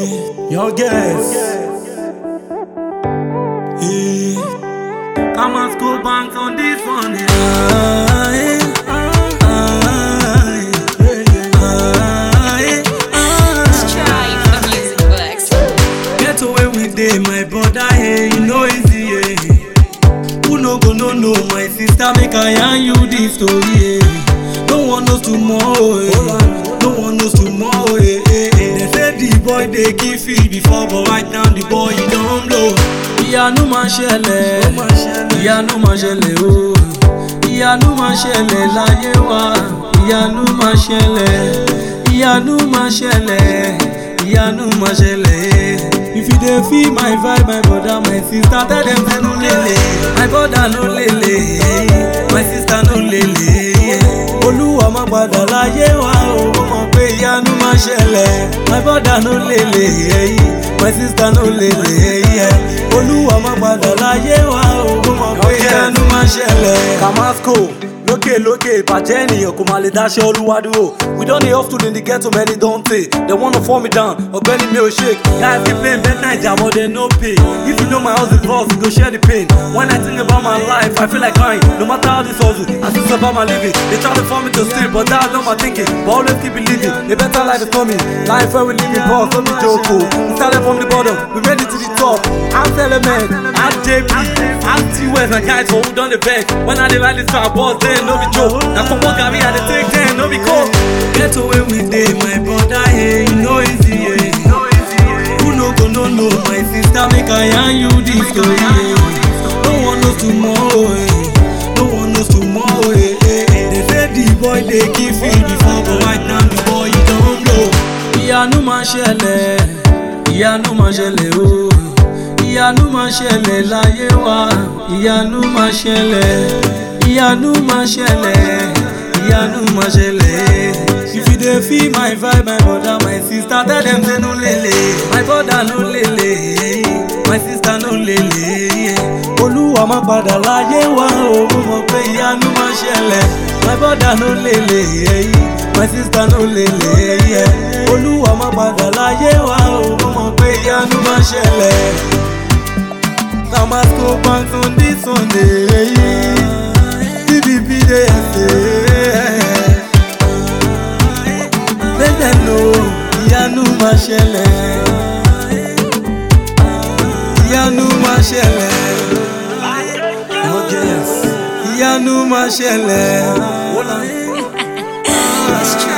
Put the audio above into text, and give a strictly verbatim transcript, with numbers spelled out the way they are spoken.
Yeah, your guess. Yeah, Come and school banks on this one. Yeah. aye, aye, aye, aye. Strive the music works. Get away with day, my brother. Hey, you know easy. Yeah. Who no go no no, my sister make I yarn you this story. Yeah. No one knows tomorrow. Yeah. No one knows tomorrow. Yeah. They say the boy they give feed before, but right now the boy he don't blow. Ìyanu máa ṣẹlẹ̀, ìyanu máa ṣẹlẹ̀ o. Ìyanu máa ṣẹlẹ̀ láyé wa. Ìyanu máa ṣẹlẹ̀, ìyanu máa ṣẹlẹ̀, ìyanu máa ṣẹlẹ̀. If you dey feel my vibe, my brother, my sister, tell them say no lele. My brother no lele, my sister no lele. Olúwa má padà láyé wa o, mo mọ̀ pé ìyanu máa ṣẹlẹ̀. My brother no lele, my sister no lele. Olúwa má padà láyé wa o, mo mọ̀ pé ìyanu máa ṣẹlẹ̀. Kamasco lókè lókè ìbàjẹ́ ènìyàn kò máa lè dáṣẹ́ Olúwa dúró. We don dey hustle in the ghetto many don tey. They wanna fall me down, ọ̀gbẹ́ni mi ò shake. Guys keep paying bed Naija but they no pay. If you know my hustle boss, you go share the pain. When I think about my life, I feel like crying. No matter how this hustle, I still about my living. They try to force me to sleep, but that's not my thinking. But always keep believing, a better life is coming. Life where we live in boss, don't be joke. We started from the bottom, we made it to the top. I'm Element, I'm J P, I'm T-West, my guys for who done the best. When I dey ride this track, boss, then no be joke. Now from what I dey take ten, no be cold. Get away with day, my brother, hey, you know easy, yeah. Who no go no no, my sister, make I yarn you this story, yeah. No one knows tomorrow, eh. No one knows tomorrow, eh, eh, eh. They say the boy they give feed before, but right now the boy he don't blow. Ìyanu máa ṣẹlẹ̀, ìyanu máa ṣẹlẹ̀ o. Ìyanu máa ṣẹlẹ̀ láyé wa. Ìyanu máa ṣẹlẹ̀, ìyanu máa ṣẹlẹ̀, ìyanu máa ṣẹlẹ̀. If you dey feel my vibe, my brother, my sister, tell them say no lele. My brother no lele, my sister no lele. Olúwa má padà láyé wa o, mo mọ̀ pé ìyanu máa ṣẹlẹ̀. My brother no lele, my sister no lele. Olúwa má padà láyé wa o, mo mọ̀ pé ìyanu máa ṣẹlẹ̀. Kamasco banks on this Sunday. B B P dey say. Let them know ìyanu máa ṣẹlẹ̀. Ìyanu máa ṣẹlẹ̀. Oh yes, ìyanu máa ṣẹlẹ̀. Strive.